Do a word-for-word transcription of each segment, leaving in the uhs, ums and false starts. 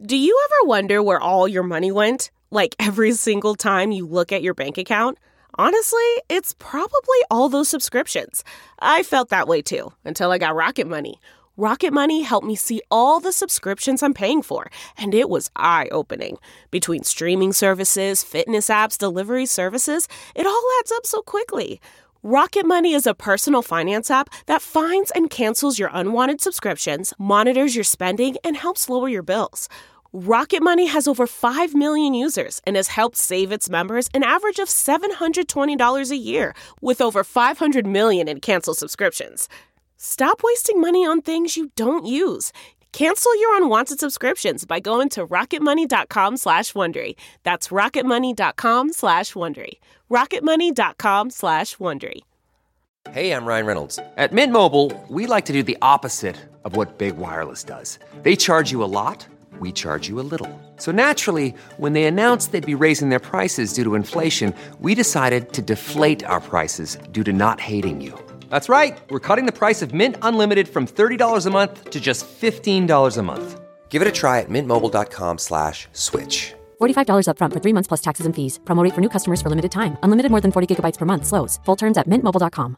Do you ever wonder where all your money went? Like every single time you look at your bank account? Honestly, it's probably all those subscriptions. I felt that way too, until I got Rocket Money. Rocket Money helped me see all the subscriptions I'm paying for, and it was eye-opening. Between streaming services, fitness apps, delivery services, it all adds up so quickly. Rocket Money is a personal finance app that finds and cancels your unwanted subscriptions, monitors your spending, and helps lower your bills. Rocket Money has over five million users and has helped save its members an average of seven hundred twenty dollars a year, with over five hundred million in canceled subscriptions. Stop wasting money on things you don't use. Cancel your unwanted subscriptions by going to rocketmoney.com slash Wondery. That's rocketmoney.com slash Wondery. rocketmoney.com slash Wondery. Hey, I'm Ryan Reynolds. At Mint Mobile, we like to do the opposite of what Big Wireless does. They charge you a lot. We charge you a little. So naturally, when they announced they'd be raising their prices due to inflation, we decided to deflate our prices due to not hating you. That's right. We're cutting the price of Mint Unlimited from thirty dollars a month to just fifteen dollars a month. Give it a try at mintmobile.com slash switch. forty-five dollars up front for three months plus taxes and fees. Promo rate for new customers for limited time. Unlimited more than forty gigabytes per month slows. Full terms at mint mobile dot com.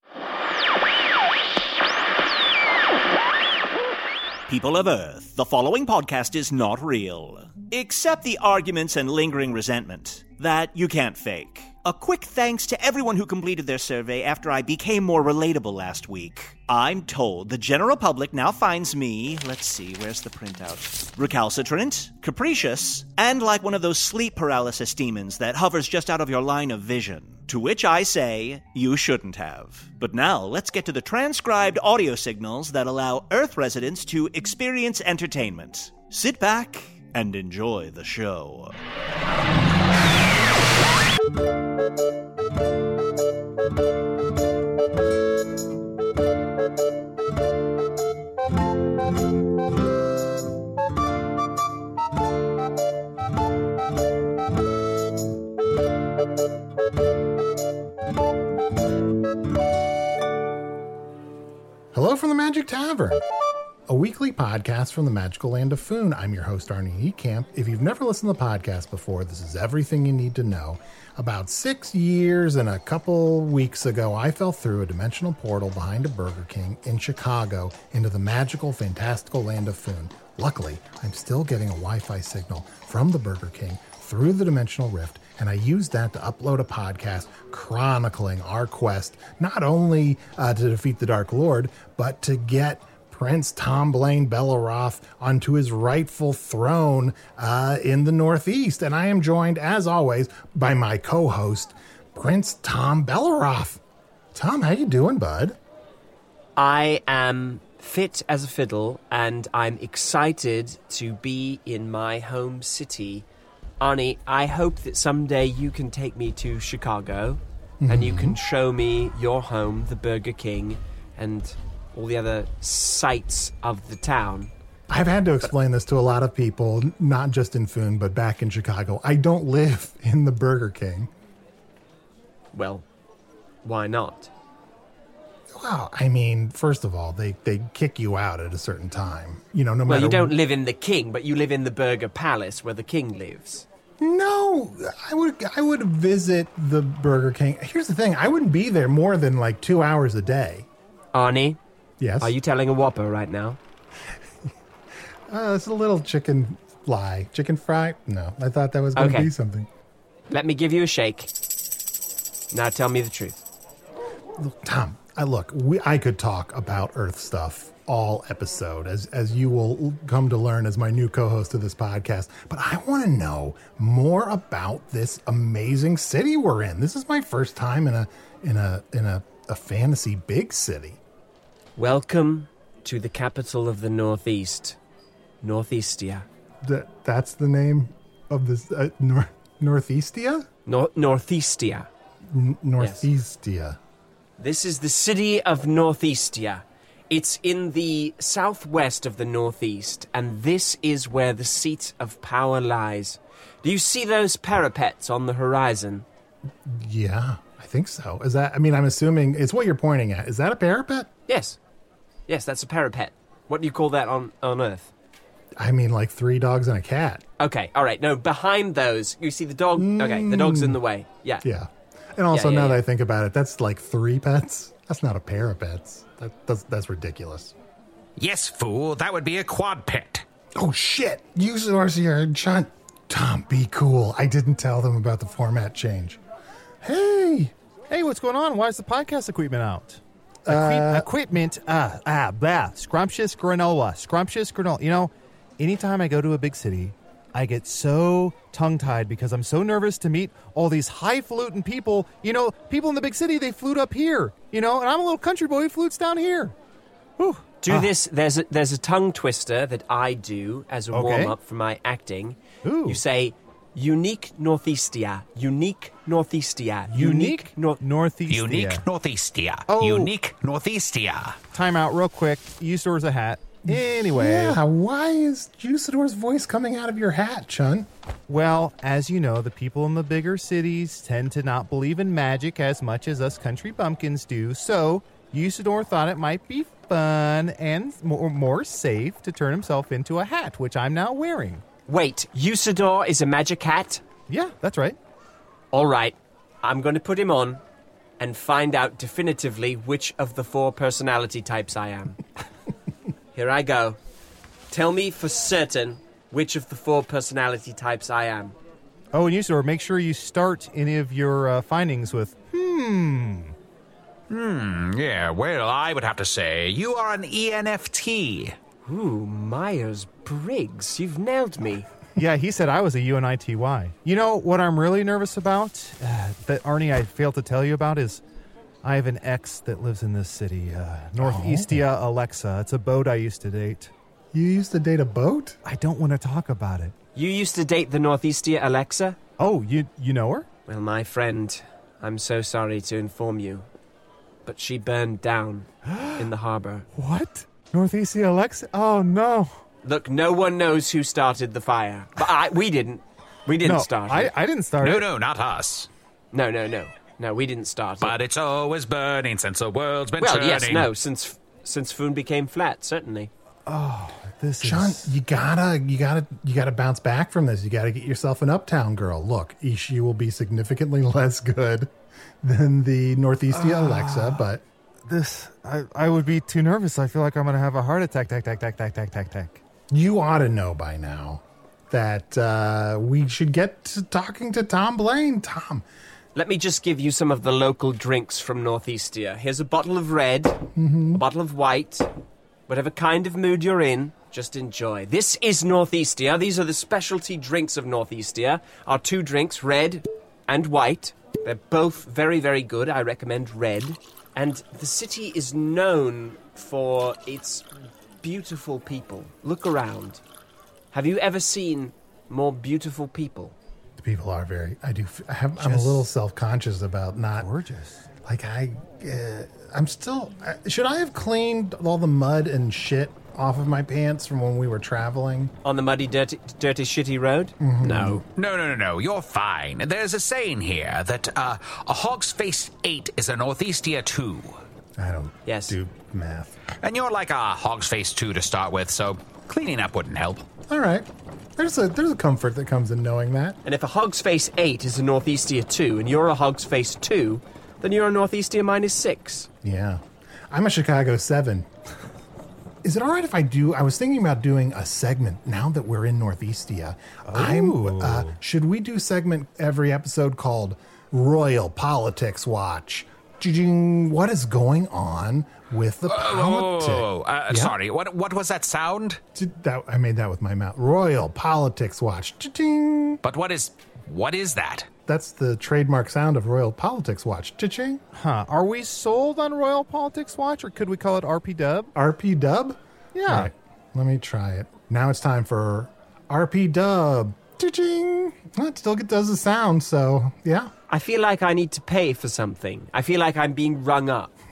People of Earth, the following podcast is not real. Except the arguments and lingering resentment that you can't fake. A quick thanks to everyone who completed their survey after I became more relatable last week. I'm told the general public now finds me, let's see, where's the printout? Recalcitrant, capricious, and like one of those sleep paralysis demons that hovers just out of your line of vision. To which I say, you shouldn't have. But now, let's get to the transcribed audio signals that allow Earth residents to experience entertainment. Sit back and enjoy the show. Hello from the Magic Tavern, a weekly podcast from the magical land of Foon. I'm your host, Arnie Ekamp. If you've never listened to the podcast before, this is everything you need to know. About six years and a couple weeks ago, I fell through a dimensional portal behind a Burger King in Chicago into the magical, fantastical land of Foon. Luckily, I'm still getting a Wi-Fi signal from the Burger King through the dimensional rift, and I used that to upload a podcast chronicling our quest, not only uh, to defeat the Dark Lord, but to get Prince Tom Blaine Belleroth onto his rightful throne uh, in the Northeast. And I am joined, as always, by my co-host, Prince Tom Belleroth. Tom, how you doing, bud? I am fit as a fiddle, and I'm excited to be in my home city. Arnie, I hope that someday you can take me to Chicago, mm-hmm. and you can show me your home, the Burger King, and all the other sights of the town. I've had to explain this to a lot of people, not just in Foon, but back in Chicago. I don't live in the Burger King. Well, why not? Well, I mean, first of all, they, they kick you out at a certain time. You know, no well, matter... Well, you don't live in the King, but you live in the Burger Palace where the King lives. No, I would I would visit the Burger King. Here's the thing. I wouldn't be there more than like two hours a day. Arnie? Yes? Are you telling a whopper right now? uh, it's a little chicken fly. Chicken fry? No, I thought that was going to okay. be something. Let me give you a shake. Now tell me the truth. Look, Tom, I, look, we, I could talk about Earth stuff all episode, as as you will come to learn as my new co-host of this podcast. But I want to know more about this amazing city we're in. This is my first time in a in a in a, a fantasy big city. Welcome to the capital of the Northeast, Northeastia. That that's the name of this uh, nor- Northeastia? Nor- Northeastia. N- Northeastia. Yes. This is the city of Northeastia. It's in the southwest of the Northeast, and this is where the seat of power lies. Do you see those parapets on the horizon? Yeah, I think so. Is that, I mean, I'm assuming it's what you're pointing at. Is that a parapet? Yes. Yes, that's a parapet. What do you call that on, on Earth? I mean, like three dogs and a cat. Okay, all right. No, behind those, you see the dog. Mm. Okay, the dog's in the way. Yeah. Yeah. And also, yeah, yeah, now yeah. that I think about it, that's like three pets. That's not a pair of pets. That, that's, that's ridiculous. Yes, fool. That would be a quad pet. Oh, shit. Usador's here. John. Tom, be cool. I didn't tell them about the format change. Hey. Hey, what's going on? Why is the podcast equipment out? Equip- Uh, equipment, ah, ah, blah. Scrumptious granola. Scrumptious granola. You know, anytime I go to a big city, I get so tongue-tied because I'm so nervous to meet all these highfalutin people. You know, people in the big city, they flute up here, you know, and I'm a little country boy who flutes down here. Whew. Do Ah. this. There's a, there's a tongue twister that I do as a Okay. warm-up for my acting. Ooh. You say, unique northeastia, unique northeastia, Unique nor- Northeast. Unique Northeastia. Oh. Unique Northeastia. Time out real quick. Usador's a hat. Anyway. Yeah, why is Usador's voice coming out of your hat, Chun? Well, as you know, the people in the bigger cities tend to not believe in magic as much as us country bumpkins do, so Usador thought it might be fun and more, more safe to turn himself into a hat, which I'm now wearing. Wait, Usador is a magic hat? Yeah, that's right. All right, I'm going to put him on and find out definitively which of the four personality types I am. Here I go. Tell me for certain which of the four personality types I am. Oh, and Usador, make sure you start any of your uh, findings with, hmm. Hmm, yeah, well, I would have to say you are an E N F T. Ooh, Myers-Briggs, you've nailed me. Yeah, he said I was a U N I T Y. You know what I'm really nervous about? Uh, that, Arnie, I failed to tell you about is I have an ex that lives in this city, uh, Northeastia Alexa. It's a boat I used to date. You used to date a boat? I don't want to talk about it. You used to date the Northeastia Alexa? Oh, you you know her? Well, my friend, I'm so sorry to inform you, but she burned down in the harbor. What? Northeastia Alexa? Oh, no. Look, no one knows who started the fire. But I, we didn't. We didn't no, start I, it. I didn't start No, it. no, not us. No, no, no. No, we didn't start But it. it's always burning since the world's been Well, turning. yes, no, since since Foon became flat, certainly. Oh, this John, is... you gotta, you gotta, you gotta bounce back from this. You gotta get yourself an uptown girl. Look, she will be significantly less good than the Northeastia Uh, Alexa, but This... I, I would be too nervous. I feel like I'm going to have a heart attack, tack, tack, tack, tack, tack, tack, tack. you ought to know by now that uh, we should get to talking to Tom Blaine. Tom, Let me just give you some of the local drinks from Northeastia. Here's a bottle of red, Mm-hmm. a bottle of white. Whatever kind of mood you're in, just enjoy. This is Northeastia. These are the specialty drinks of Northeastia. Our two drinks, red and white. They're both very, very good. I recommend red. And the city is known for its beautiful people. Look around. Have you ever seen more beautiful people? the people are very. I do. f- I have, I'm a Just little self-conscious about not. Gorgeous. Like I, uh, I'm still. Uh, should I have cleaned all the mud and shit off of my pants from when we were traveling? On the muddy, dirty, dirty, shitty road? No. No, no, no, no, you're fine. There's a saying here that uh, a hog's face eight is a Northeastia two. I don't Yes. do math. And you're like a hog's face two to start with, so cleaning up wouldn't help. All right. There's a there's a comfort that comes in knowing that. And if a Hog's Face eight is a Northeastia two and you're a Hog's Face two, then you're a Northeastia minus six. Yeah. I'm a Chicago seven. Is it all right if I do? I was thinking about doing a segment now that we're in Northeastia. I'm, uh, should we do segment every episode called Royal Politics Watch? Jing, what is going on with the politics? Oh, uh, Yeah. sorry, what what was that sound? That, I made that with my mouth. Royal Politics Watch. Ching. But what is, what is that? That's the trademark sound of Royal Politics Watch. Ching. Huh. Are we sold on Royal Politics Watch, or could we call it R P Dub? R P Dub? Yeah. All right, let me try it. Now it's time for R P Dub. Ching. Well, it still does the sound, so yeah. I feel like I need to pay for something. I feel like I'm being rung up.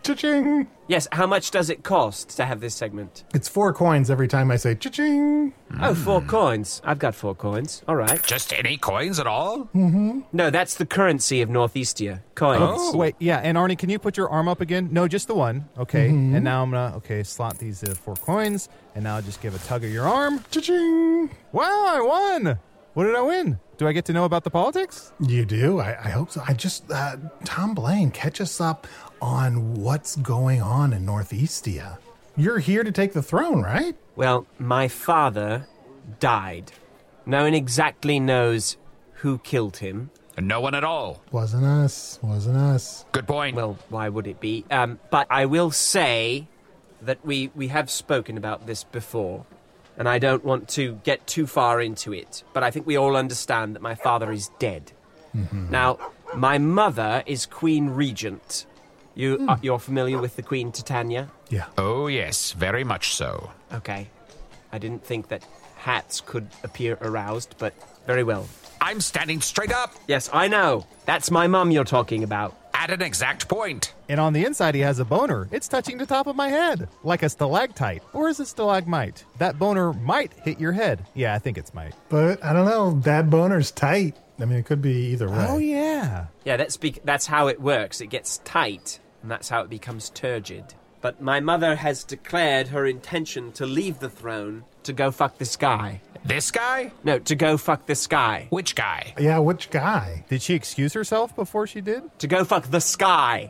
Cha-ching! Yes, how much does it cost to have this segment? It's four coins every time I say cha-ching. Oh, four coins. I've got four coins. All right. Just any coins at all? No, that's the currency of Northeastia. Coins. Oh. Wait, yeah, and Arnie, can you put your arm up again? No, just the one. Okay, and now I'm gonna, okay, slot these uh, four coins, and now just give a tug of your arm. Cha-ching! Wow, I won! What did I win? Do I get to know about the politics? You do? I, I hope so. I just, uh, Tom Blaine, catch us up on what's going on in Northeastia. You're here to take the throne, right? Well, my father died. No one exactly knows who killed him. No one at all. Wasn't us. Wasn't us. Good point. Well, why would it be? Um, but I will say that we, we have spoken about this before, and I don't want to get too far into it, but I think we all understand that my father is dead. Mm-hmm. Now, my mother is Queen Regent. You, mm. uh, you're familiar with the Queen Titania? Yeah. Oh, yes, very much so. Okay. I didn't think that hats could appear aroused, but very well. I'm standing straight up. Yes, I know. That's my mum you're talking about. At an exact point. And on the inside, he has a boner. It's touching the top of my head, like a stalactite. Or is it stalagmite? That boner might hit your head. Yeah, I think it's might. But, I don't know, that boner's tight. I mean, it could be either way. Oh, yeah. Yeah, that's, bec- that's how it works. It gets tight, and that's how it becomes turgid. But my mother has declared her intention to leave the throne to go fuck this guy. This guy? No, to go fuck this guy. Which guy? Yeah, which guy? Did she excuse herself before she did? To go fuck the sky.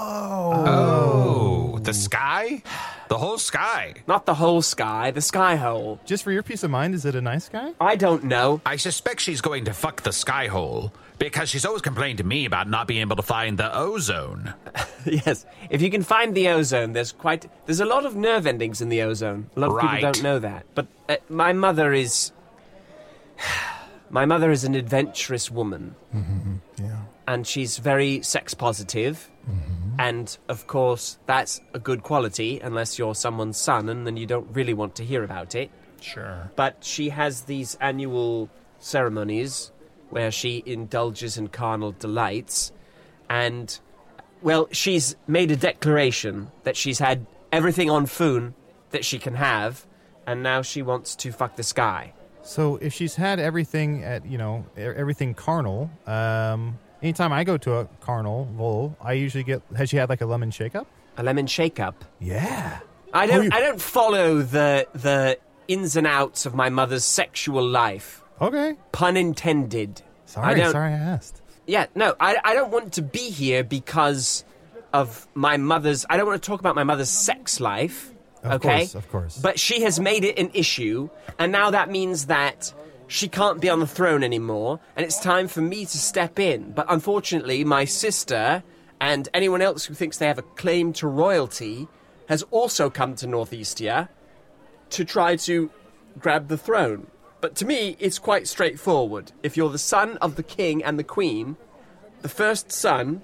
Oh. Oh, the sky? The whole sky? Not the whole sky, the sky hole. Just for your peace of mind, is it a nice guy? I don't know. I suspect she's going to fuck the sky hole because she's always complained to me about not being able to find the ozone. Yes, if you can find the ozone, there's quite... There's a lot of nerve endings in the ozone. A lot of Right. people don't know that. But uh, my mother is... My mother is an adventurous woman. Mm-hmm. Yeah. And she's very sex positive. Mm-hmm. And, of course, that's a good quality unless you're someone's son, and then you don't really want to hear about it. Sure. But she has these annual ceremonies where she indulges in carnal delights. And, well, she's made a declaration that she's had everything on Foon that she can have, and now she wants to fuck this guy. So if she's had everything at, you know, e- everything carnal, um, anytime I go to a carnival, I usually get, has she had like a lemon shake-up? A lemon shake-up? Yeah. I don't Oh, you- I don't follow the the ins and outs of my mother's sexual life. Okay. Pun intended. Sorry, I don't, sorry I asked. Yeah, no, I, I don't want to be here because of my mother's... I don't want to talk about my mother's sex life, Of okay? course, of course. But she has made it an issue, and now that means that she can't be on the throne anymore, and it's time for me to step in. But unfortunately, my sister and anyone else who thinks they have a claim to royalty has also come to Northeastia to try to grab the throne. But to me, it's quite straightforward. If you're the son of the king and the queen, the first son,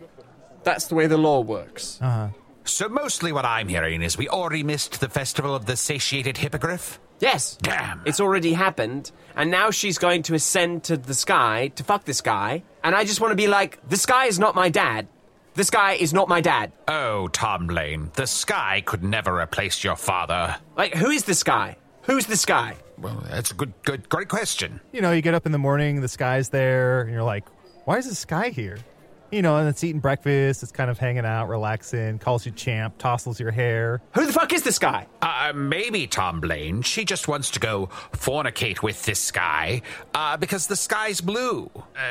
that's the way the law works. Uh-huh. So mostly what I'm hearing is we already missed the festival of the satiated hippogriff? Yes. Damn. It's already happened, and now she's going to ascend to the sky to fuck this guy, and I just want to be like, this guy is not my dad. This guy is not my dad. Oh, Tom Blaine, the sky could never replace your father. Like, who is this guy? Who's this guy? Well, that's a good, good, great question. You know, you get up in the morning, the sky's there, and you're like, why is the sky here? You know, and it's eating breakfast, it's kind of hanging out, relaxing, calls you champ, tousles your hair. Who the fuck is this guy? Uh, maybe, Tom Blaine, she just wants to go fornicate with this sky, uh, because the sky's blue.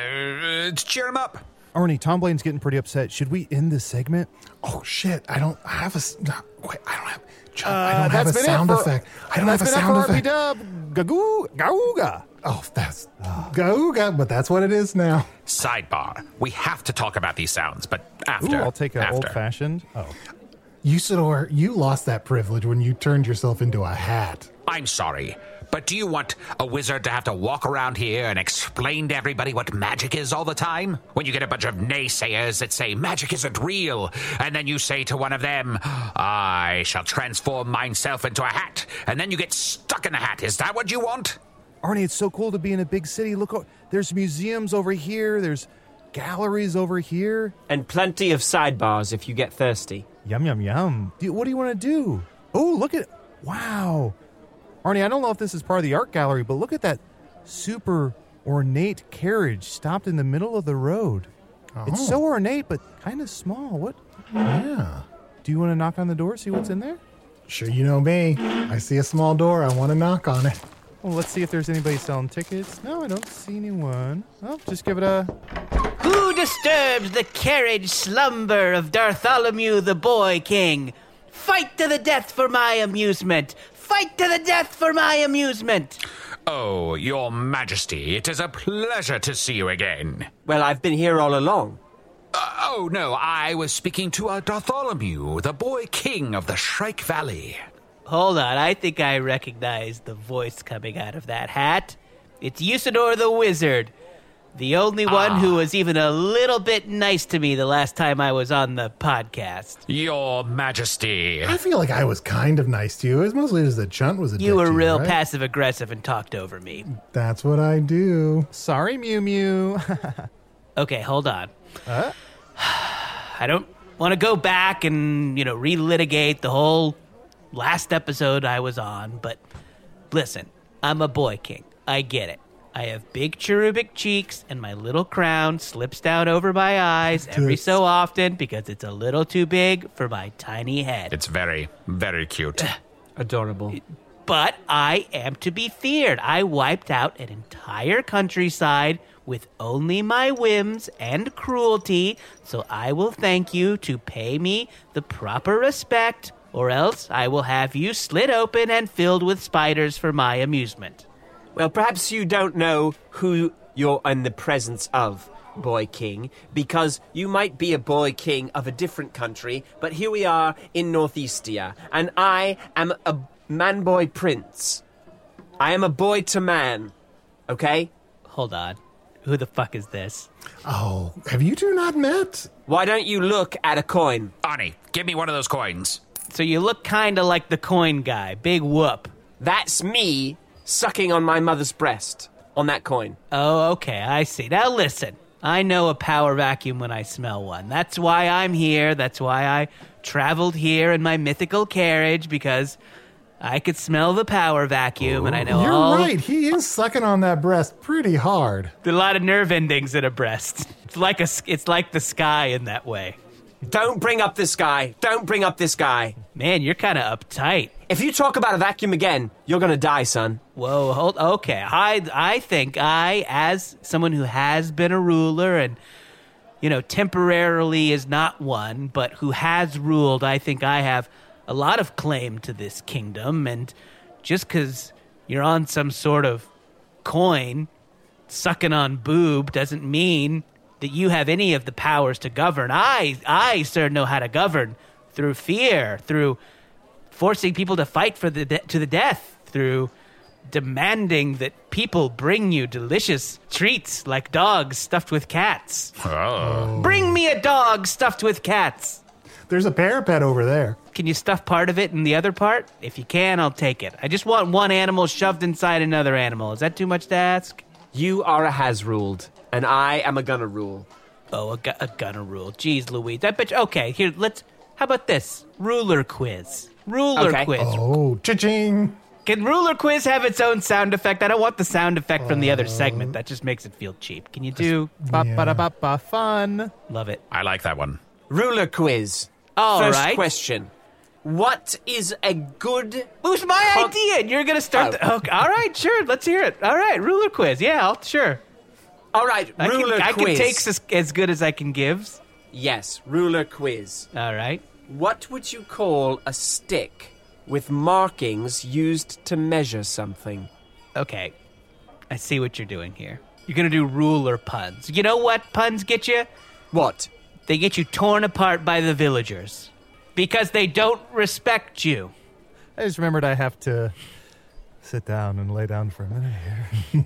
Uh, to cheer him up. Arnie, Tom Blaine's getting pretty upset. Should we end this segment? Oh, shit. I don't have a... s- no, Wait, I don't have... John, Uh, I don't have a that's been it sound for- effect. I don't have a That's been sound it for effect. R P Dub. Gagoo, gauga. Oh, that's... Gauga, but that's what it is now. Sidebar. We have to talk about these sounds, but after. Ooh, I'll take an after. old-fashioned. Oh. Usador, you lost that privilege when you turned yourself into a hat. I'm sorry, but do you want a wizard to have to walk around here and explain to everybody what magic is all the time? When you get a bunch of naysayers that say magic isn't real, and then you say to one of them, I shall transform myself into a hat, and then you get stuck in the hat. Is that what you want? Arnie, it's so cool to be in a big city. Look, o- there's museums over here. There's galleries over here. And plenty of sidebars if you get thirsty. Yum, yum, yum. Do, what do you want to do? Oh, look at... Wow. Arnie, I don't know if this is part of the art gallery, but look at that super ornate carriage stopped in the middle of the road. Oh. It's so ornate, but kind of small. What? Yeah. Do you want to knock on the door, see what's in there? Sure, you know me. I see a small door. I want to knock on it. Well, let's see if there's anybody selling tickets. No, I don't see anyone. Oh, just give it a... Who disturbs the carriage slumber of Bartholomew the Boy King? Fight to the death for my amusement! Fight to the death for my amusement! Oh, your majesty, it is a pleasure to see you again. Well, I've been here all along. Uh, oh, no, I was speaking to uh, Bartholomew, the boy king of the Shrike Valley. Hold on, I think I recognize the voice coming out of that hat. It's Usador the Wizard, the only one Ah. who was even a little bit nice to me the last time I was on the podcast. Your majesty. I feel like I was kind of nice to you. It was mostly just that Chunt was a dick You were to real right? passive-aggressive and talked over me. That's what I do. Sorry, Mew Mew. Okay, hold on. Uh? I don't want to go back and, you know, relitigate the whole last episode I was on, but listen, I'm a boy king. I get it. I have big cherubic cheeks, and my little crown slips down over my eyes every Tits. so often because it's a little too big for my tiny head. It's very, very cute. Adorable. But I am to be feared. I wiped out an entire countryside with only my whims and cruelty, so I will thank you to pay me the proper respect, or else I will have you slit open and filled with spiders for my amusement. Well, perhaps you don't know who you're in the presence of, Boy King, because you might be a Boy King of a different country, but here we are in Northeastia, and I am a man-boy prince. I am a boy to man, okay? Hold on. Who the fuck is this? Oh, have you two not met? Why don't you look at a coin? Arnie, give me one of those coins. So you look kind of like the coin guy. Big whoop. That's me sucking on my mother's breast on that coin. Oh, okay, I see. Now listen, I know a power vacuum when I smell one. That's why I'm here. That's why I traveled here in my mythical carriage, because I could smell the power vacuum, and I know You're all right. He is sucking on that breast pretty hard. a lot of nerve endings in a breast. It's like a, it's like the sky in that way. Don't bring up this guy. Don't bring up this guy. Man, you're kind of uptight. If you talk about a vacuum again, you're gonna die, son. Whoa, hold, okay. I, I think I, as someone who has been a ruler and, you know, temporarily is not one, but who has ruled, I think I have a lot of claim to this kingdom. And just because you're on some sort of coin sucking on boob doesn't mean that you have any of the powers to govern. I, I, sir, know how to govern through fear, through forcing people to fight for the de- to the death, through demanding that people bring you delicious treats like dogs stuffed with cats. Oh. Bring me a dog stuffed with cats. There's a parapet over there. Can you stuff part of it in the other part? If you can, I'll take it. I just want one animal shoved inside another animal. Is that too much to ask? You are a has ruled, and I am a gonna rule. Oh, a, gu- a gunner rule. Jeez Louise. I bet you, okay, here, let's, how about this? Ruler quiz. Ruler Okay. quiz. Oh, cha-ching. Can Ruler Quiz have its own sound effect? I don't want the sound effect from the other segment. That just makes it feel cheap. Can you do? Ba ba da ba ba fun. Love it. I like that one. Ruler quiz. All First right. question. What is a good... It was my Con- idea, and you're going to start... Oh. The, okay, all right, sure. Let's hear it. All right, Ruler Quiz. Yeah, I'll, sure. All right, I ruler can, I quiz. can take as, as good as I can give. Yes, ruler quiz. All right. What would you call a stick with markings used to measure something? Okay. I see what you're doing here. You're going to do ruler puns. You know what puns get you? What? They get you torn apart by the villagers. Because they don't respect you. I just remembered I have to sit down and lay down for a minute here.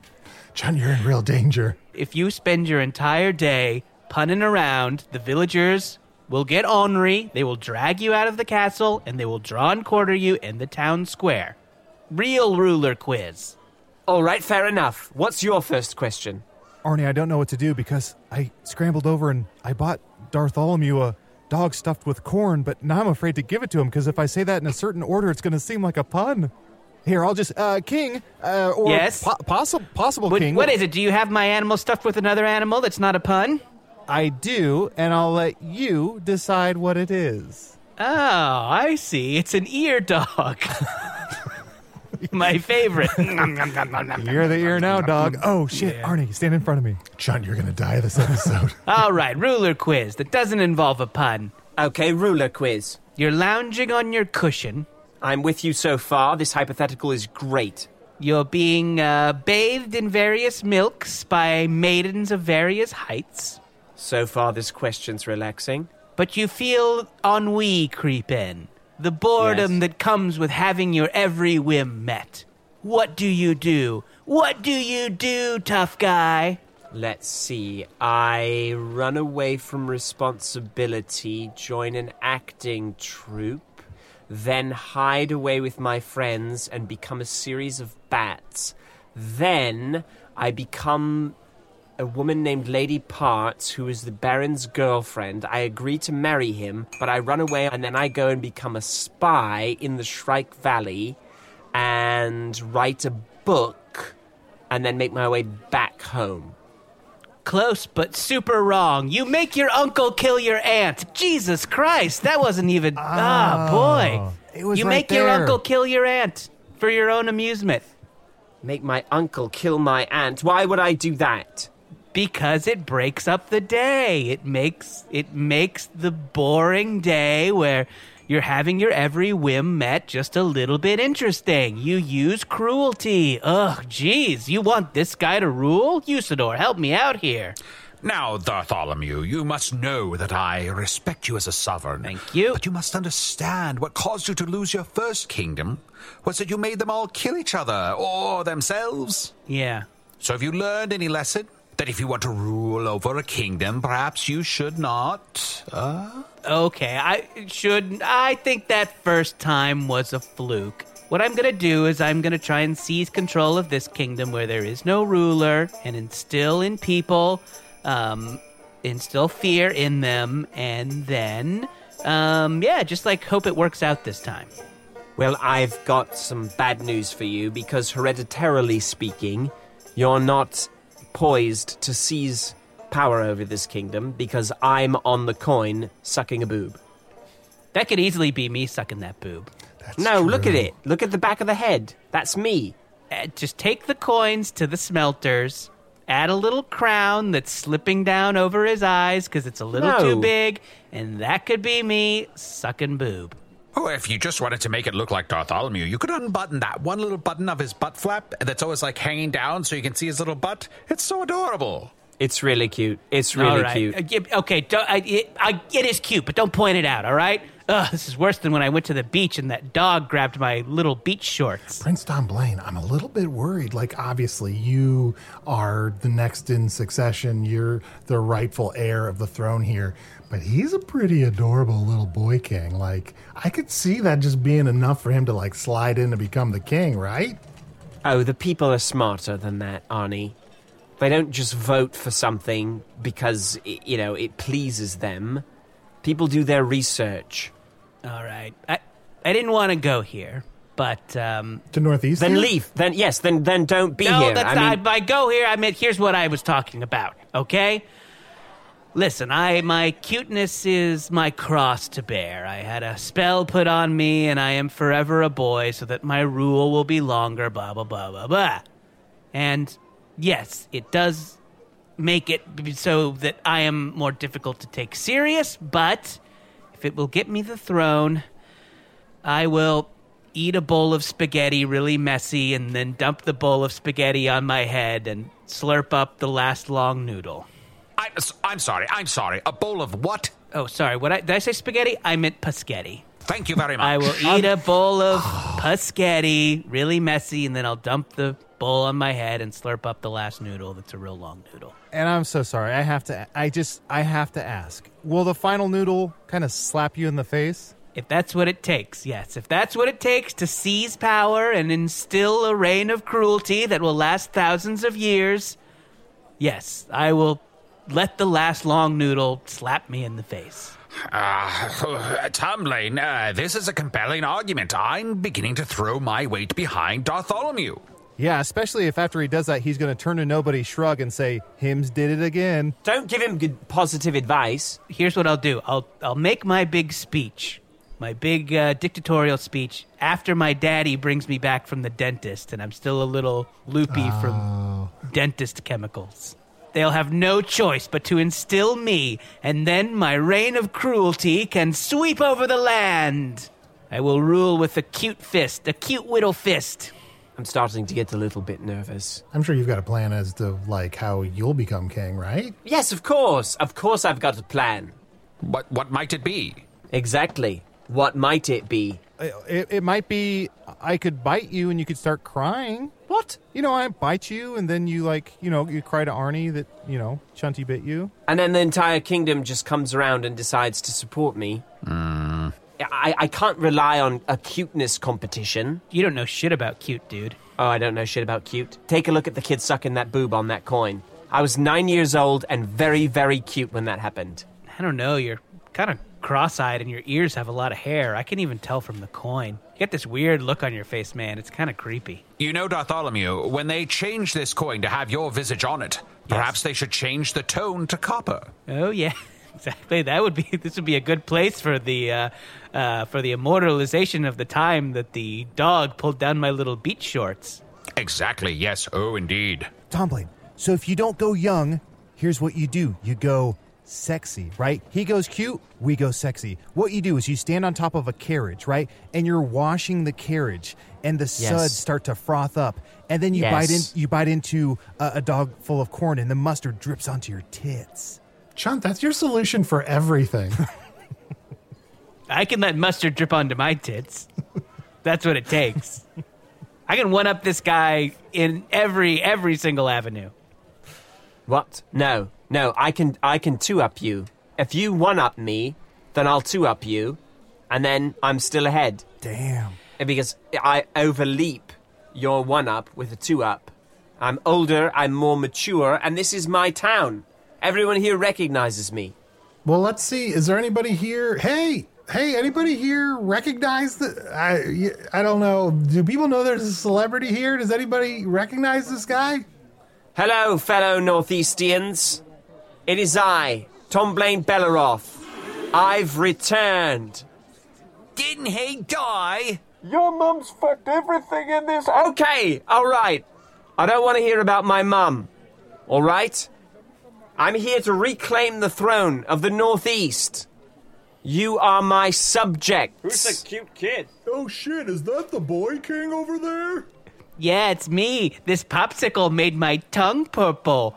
John, you're in real danger. If you spend your entire day punning around, the villagers will get ornery, they will drag you out of the castle, and they will draw and quarter you in the town square. Real ruler quiz. All right, fair enough. What's your first question? Arnie, I don't know what to do because I scrambled over and I bought Bartholomew a dog stuffed with corn, but now I'm afraid to give it to him because if I say that in a certain order, it's going to seem like a pun. Here, I'll just, uh, King, uh, or yes? po- possible, possible what, King. What is it? Do you have my animal stuffed with another animal that's not a pun? I do, and I'll let you decide what it is. Oh, I see. It's an ear dog. My favorite. You're the ear now, dog. Oh, shit. Yeah. Arnie, stand in front of me. John, you're going to die this episode. All right, ruler quiz that doesn't involve a pun. Okay, ruler quiz. You're lounging on your cushion. I'm with you so far. This hypothetical is great. You're being uh, bathed in various milks by maidens of various heights. So far, this question's relaxing. But you feel ennui creep in. The boredom yes. that comes with having your every whim met. What do you do? What do you do, tough guy? Let's see. I run away from responsibility, join an acting troupe, then hide away with my friends and become a series of bats. Then I become a woman named Lady Parts, who is the Baron's girlfriend. I agree to marry him, but I run away and then I go and become a spy in the Shrike Valley and write a book and then make my way back home. Close, but super wrong. You make your uncle kill your aunt. Jesus Christ, that wasn't even... Ah, oh, boy. It was you right make there. your uncle kill your aunt for your own amusement. Make my uncle kill my aunt? Why would I do that? Because it breaks up the day. It makes it makes the boring day where you're having your every whim met just a little bit interesting. You use cruelty. Ugh, geez, you want this guy to rule? Usador, help me out here. Now, Bartholomew, you must know that I respect you as a sovereign. Thank you. But you must understand what caused you to lose your first kingdom was that you made them all kill each other or themselves. Yeah. So have you learned any lesson? That if you want to rule over a kingdom, perhaps you should not, uh? Okay, I should. I think that first time was a fluke. What I'm going to do is I'm going to try and seize control of this kingdom where there is no ruler and instill in people, um, instill fear in them, and then, um, yeah, just like hope it works out this time. Well, I've got some bad news for you because hereditarily speaking, you're not poised to seize power over this kingdom because I'm on the coin sucking a boob. That could easily be me sucking that boob. That's no, true. Look at it. Look at the back of the head. That's me. Uh, just take the coins to the smelters, add a little crown that's slipping down over his eyes because it's a little No. too big, and that could be me sucking boob. Oh, if you just wanted to make it look like Bartholomew, you could unbutton that one little button of his butt flap that's always like hanging down so you can see his little butt. It's so adorable. It's really cute. It's really all right. cute. Uh, yeah, okay, don't, I, it, I, it is cute, but don't point it out, all right? Ugh, this is worse than when I went to the beach and that dog grabbed my little beach shorts. Prince Don Blaine, I'm a little bit worried. Like, obviously, you are the next in succession. You're the rightful heir of the throne here. But he's a pretty adorable little boy king. Like, I could see that just being enough for him to, like, slide in to become the king, right? Oh, the people are smarter than that, Arnie. They don't just vote for something because, you know, it pleases them. People do their research. All right. I, I didn't want to go here, but... Um, to Northeast? Then here? leave. Then, yes, then then don't be no, here. that's I not... mean, By go here, I meant here's what I was talking about, okay? Listen, I my cuteness is my cross to bear. I had a spell put on me, and I am forever a boy, so that my rule will be longer, blah, blah, blah, blah, blah. And, yes, it does make it so that I am more difficult to take serious, but if it will get me the throne, I will eat a bowl of spaghetti really messy and then dump the bowl of spaghetti on my head and slurp up the last long noodle. I'm, I'm sorry, I'm sorry. A bowl of what? Oh, sorry. What I, did I say spaghetti? I meant paschetti. Thank you very much. I will eat a bowl of paschetti, really messy, and then I'll dump the bowl on my head and slurp up the last noodle that's a real long noodle. And I'm so sorry. I have to, I just, I have to ask. Will the final noodle kind of slap you in the face? If that's what it takes, yes. If that's what it takes to seize power and instill a reign of cruelty that will last thousands of years, yes, I will let the last long noodle slap me in the face. Uh, Tumbling, uh, this is a compelling argument. I'm beginning to throw my weight behind Bartholomew. Yeah, especially if after he does that, he's going to turn to nobody, shrug, and say, Hims did it again. Don't give him good positive advice. Here's what I'll do. I'll I'll make my big speech, my big uh, dictatorial speech, after my daddy brings me back from the dentist, and I'm still a little loopy Oh. from dentist chemicals. They'll have no choice but to instill me, and then my reign of cruelty can sweep over the land. I will rule with a cute fist, a cute whittle fist. I'm starting to get a little bit nervous. I'm sure you've got a plan as to, like, how you'll become king, right? Yes, of course. Of course I've got a plan. What, what might it be? Exactly. What might it be? It, it might be I could bite you and you could start crying. What? You know, I bite you and then you, like, you know, you cry to Arnie that, you know, Chunty bit you. And then the entire kingdom just comes around and decides to support me. Mm. I, I can't rely on a cuteness competition. You don't know shit about cute, dude. Oh, I don't know shit about cute. Take a look at the kid sucking that boob on that coin. I was nine years old and very, very cute when that happened. I don't know, you're kind of cross-eyed and your ears have a lot of hair. I can even tell from the coin. You get this weird look on your face, man. It's kind of creepy. You know, Bartholomew, when they change this coin to have your visage on it, perhaps Yes. they should change the tone to copper. Oh, yeah. Exactly. That would be. This would be a good place for the uh, uh, for the immortalization of the time that the dog pulled down my little beach shorts. Exactly, yes. Oh, indeed. Tumbling. So if you don't go young, here's what you do. You go sexy, right? He goes cute, we go sexy. What you do is you stand on top of a carriage, right? And you're washing the carriage, and the Yes. suds start to froth up, and then you Yes. bite in. You bite into a, a dog full of corn, and the mustard drips onto your tits. Chunt, that's your solution for everything. I can let mustard drip onto my tits. That's what it takes. I can one up this guy in every every single avenue. What? No. No, I can I can two-up you. If you one-up me, then I'll two-up you, and then I'm still ahead. Damn. Because I overleap your one-up with a two-up. I'm older, I'm more mature, and this is my town. Everyone here recognizes me. Well, let's see. Is there anybody here? Hey, hey, anybody here recognize the... I, I don't know. Do people know there's a celebrity here? Does anybody recognize this guy? Hello, fellow Northeastians. It is I, Tom Blaine Belleroth. I've returned. Didn't he die? Your mum's fucked everything in this... Okay, all right. I don't want to hear about my mum. All right? I'm here to reclaim the throne of the Northeast. You are my subjects. Who's the cute kid? Oh, shit. Is that the boy king over there? Yeah, it's me. This popsicle made my tongue purple.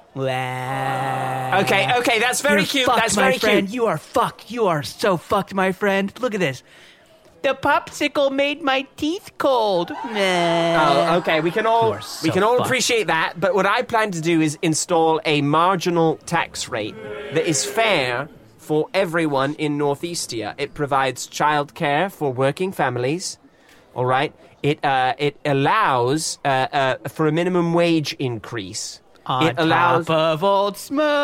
Okay, okay, that's very You're cute. fucked, That's my very friend. cute. You are fucked. You are so fucked, my friend. Look at this. The popsicle made my teeth cold. Oh, okay. We can all You are so we can all fucked. appreciate that. But what I plan to do is install a marginal tax rate that is fair for everyone in Northeastia. It provides childcare for working families. All right. It uh, it allows uh, uh, for a minimum wage increase. On it allows. top of Old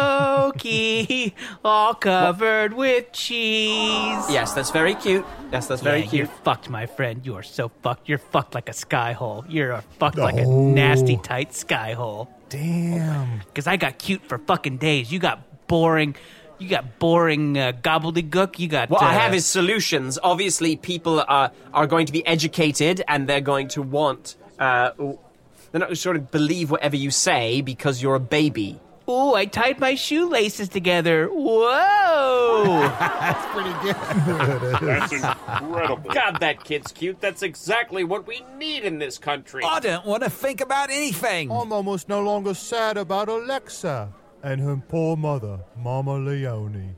Smoky, all covered with cheese. Yes, that's very cute. Yes, that's very Yeah, cute. You're fucked, my friend. You are so fucked. You're fucked like a sky hole. You're a fucked like a Oh. nasty, tight sky hole. Damn. Because I got cute for fucking days. You got boring. You got boring uh, gobbledygook. You got. What uh, I have is solutions. Obviously, people are are going to be educated, and they're going to want. Uh, they're not going to sort of believe whatever you say because you're a baby. Ooh, I tied my shoelaces together. Whoa! That's pretty good. That's incredible. God, that kid's cute. That's exactly what we need in this country. I don't want to think about anything. I'm almost no longer sad about Alexa and her poor mother, Mama Leone.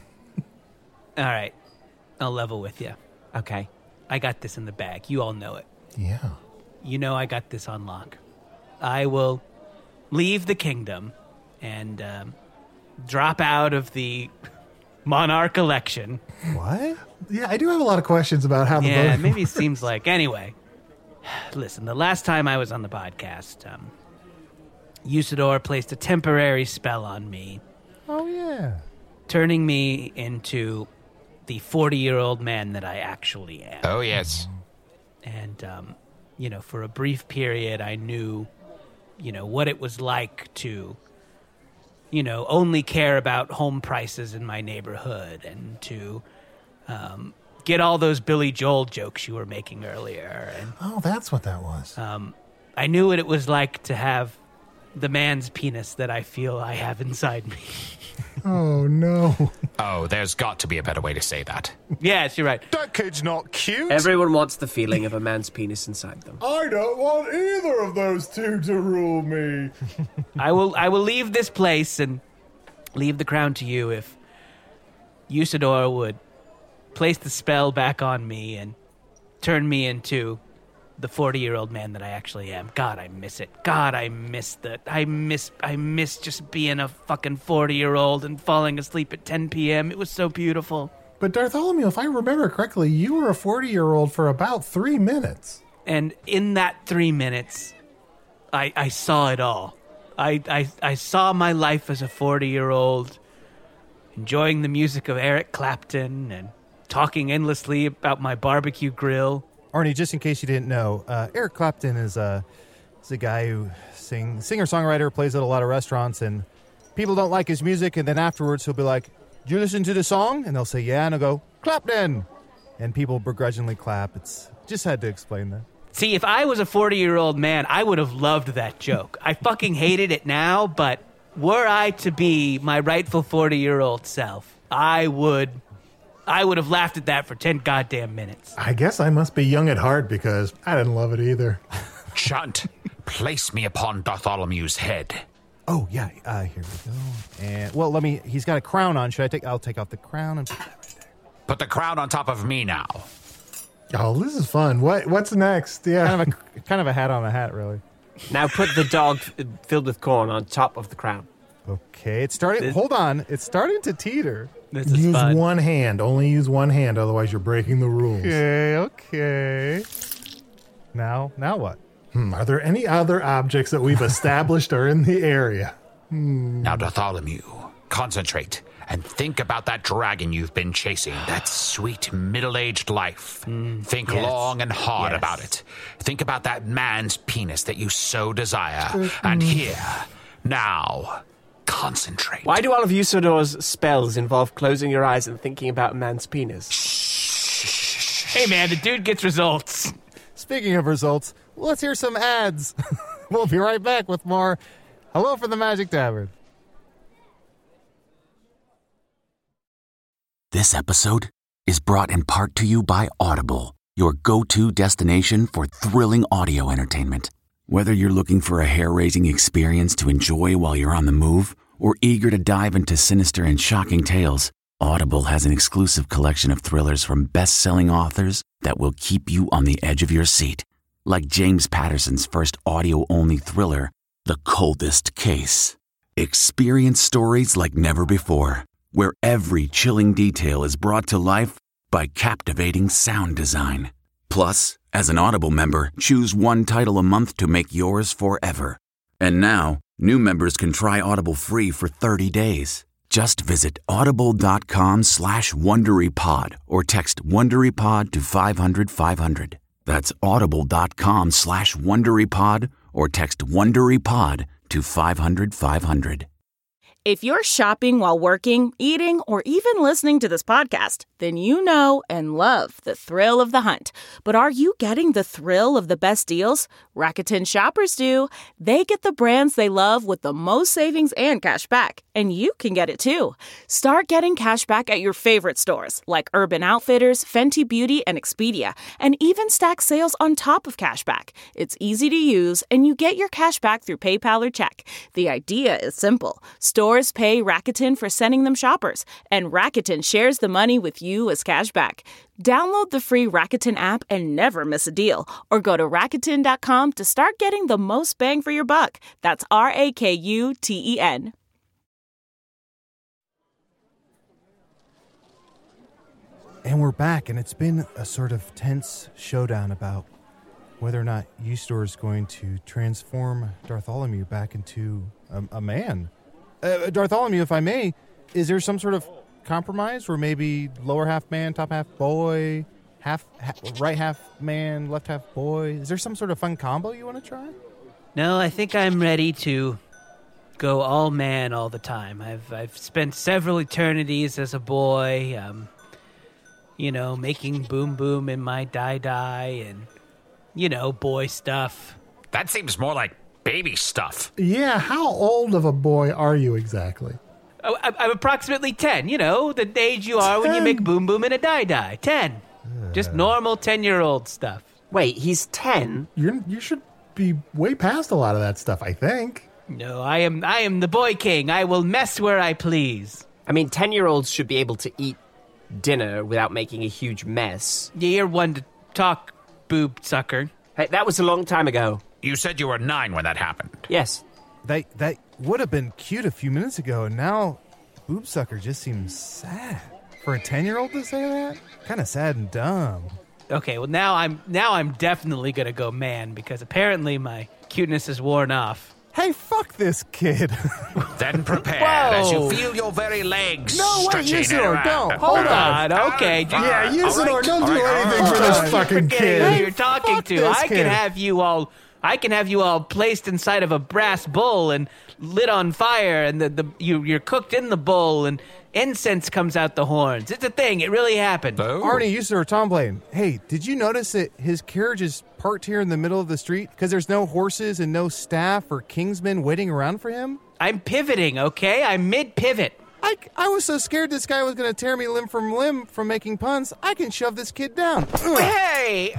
All right, I'll level with you. Okay. I got this in the bag. You all know it. Yeah. You know I got this on lock. I will leave the kingdom and um, drop out of the monarch election. What? Yeah, I do have a lot of questions about how the Yeah, voting maybe it works. seems like. Anyway, listen, the last time I was on the podcast, um, Usador placed a temporary spell on me, Oh, yeah. turning me into the forty-year-old man that I actually am. Oh, yes. And, um, you know, for a brief period, I knew, you know, what it was like to, you know, only care about home prices in my neighborhood and to um, get all those Billy Joel jokes you were making earlier. And, oh, that's what that was. Um, I knew what it was like to have the man's penis that I feel I have inside me. Oh, no. Oh, there's got to be a better way to say that. Yes, you're right. That kid's not cute. Everyone wants the feeling of a man's penis inside them. I don't want either of those two to rule me. I will I will leave this place and leave the crown to you if Usador would place the spell back on me and turn me into the forty-year-old man that I actually am. God, I miss it. God, I miss that. I miss I miss just being a fucking forty-year-old and falling asleep at ten p.m. It was so beautiful. But Bartholomew, if I remember correctly, you were a forty-year-old for about three minutes. And in that three minutes, I I saw it all. I I, I saw my life as a forty-year-old, enjoying the music of Eric Clapton and talking endlessly about my barbecue grill. Arnie, just in case you didn't know, uh, Eric Clapton is, uh, is a guy who sing singer-songwriter, plays at a lot of restaurants, and people don't like his music, and then afterwards he'll be like, "Did you listen to the song?" And they'll say, "Yeah," and I'll go, "Clapton!" And people begrudgingly clap. It's just had to explain that. See, if I was a forty-year-old man, I would have loved that joke. I fucking hated it now, but were I to be my rightful forty-year-old self, I would... I would have laughed at that for ten goddamn minutes. I guess I must be young at heart because I didn't love it either. Chunt, place me upon Bartholomew's head. Oh, yeah. Uh, here we go. And, well, let me... He's got a crown on. Should I take... I'll take off the crown and put that right there. Put the crown on top of me now. Oh, this is fun. What? What's next? Yeah. Kind of a, kind of a hat on a hat, really. Now put the dog f- filled with corn on top of the crown. Okay, it's starting... This- hold on. It's starting to teeter. This is Use fun. one hand. Only use one hand, otherwise you're breaking the rules. Okay, okay. Now, now what? Hmm, are there any other objects that we've established are in the area? Hmm. Now, Bartholomew, concentrate and think about that dragon you've been chasing, that sweet middle-aged life. Mm, think yes. long and hard yes. about it. Think about that man's penis that you so desire. And here, now... concentrate. Why do all of Usador's spells involve closing your eyes and thinking about a man's penis? Hey, man, the dude gets results. Speaking of results, let's hear some ads. We'll be right back with more Hello from the Magic Tavern. This episode is brought in part to you by Audible, your go-to destination for thrilling audio entertainment. Whether you're looking for a hair-raising experience to enjoy while you're on the move or eager to dive into sinister and shocking tales, Audible has an exclusive collection of thrillers from best-selling authors that will keep you on the edge of your seat. Like James Patterson's first audio-only thriller, The Coldest Case. Experience stories like never before, where every chilling detail is brought to life by captivating sound design. Plus, as an Audible member, choose one title a month to make yours forever. And now, new members can try Audible free for thirty days. Just visit audible.com slash WonderyPod or text WonderyPod to five hundred five hundred. That's audible.com slash WonderyPod or text WonderyPod to five hundred five hundred. If you're shopping while working, eating, or even listening to this podcast, then you know and love the thrill of the hunt. But are you getting the thrill of the best deals? Rakuten shoppers do. They get the brands they love with the most savings and cash back. And you can get it too. Start getting cash back at your favorite stores like Urban Outfitters, Fenty Beauty, and Expedia. And even stack sales on top of cash back. It's easy to use, and you get your cash back through PayPal or check. The idea is simple. Stores pay Rakuten for sending them shoppers, and Rakuten shares the money with you as cash back. Download the free Rakuten app and never miss a deal. Or go to Rakuten dot com to start getting the most bang for your buck. That's R A K U T E N. And we're back, and it's been a sort of tense showdown about whether or not Usador is going to transform Bartholomew back into a, a man. Uh, Bartholomew, if I may, is there some sort of compromise where maybe lower half man, top half boy, half, half right half man, left half boy? Is there some sort of fun combo you want to try? No, I think I'm ready to go all man all the time. I've I've spent several eternities as a boy, um, you know, making boom boom in my die-die and, you know, boy stuff. That seems more like baby stuff. Yeah, how old of a boy are you exactly? Oh, I'm I'm approximately ten, you know, the age you are when you make boom boom in a die-die. ten. Just normal ten-year-old stuff. Wait, he's ten? You're, you should be way past a lot of that stuff, I think. No, I am I am the boy king. I will mess where I please. I mean, ten-year-olds should be able to eat dinner without making a huge mess. Yeah, you're one to talk, boob sucker. Hey, that was a long time ago. You said you were nine when that happened. Yes. That, that would have been cute a few minutes ago, and now boob sucker just seems sad. For a ten-year-old to say that? Kind of sad and dumb. Okay, well now I'm now I'm definitely gonna go man because apparently my cuteness is worn off. Hey, fuck this kid. Then prepare Whoa. as you feel your very legs No, wait, stretching Usador, around. don't. Hold on, okay. All right, Yeah, all Usador, right, don't all do right, anything all for right. this fucking Forgetting kid. who you're talking Fuck to. this I kid. can have you all. I can have you all placed inside of a brass bowl and lit on fire, and the, the you you're cooked in the bowl, and incense comes out the horns. It's a thing. It really happened. Oh. Arnie, Usador, Tom Blaine. Hey, did you notice that his carriage is parked here in the middle of the street because there's no horses and no staff or kingsmen waiting around for him? I'm pivoting. Okay, I'm mid pivot. I, I was so scared this guy was going to tear me limb from limb from making puns, I can shove this kid down. Hey,